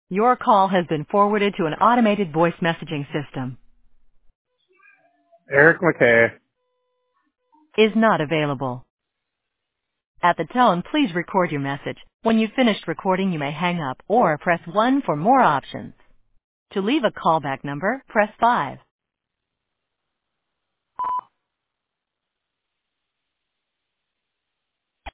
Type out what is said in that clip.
Your call has been forwarded to an automated voice messaging system. Eric McKay. Is not available. At the tone, please record your message. When you've finished recording, you may hang up or press 1 for more options. To leave a callback number, press 5.